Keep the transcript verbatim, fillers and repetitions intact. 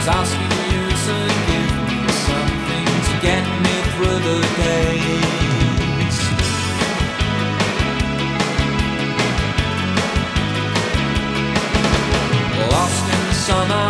asking you to give me something to get me through the days. Lost in the summer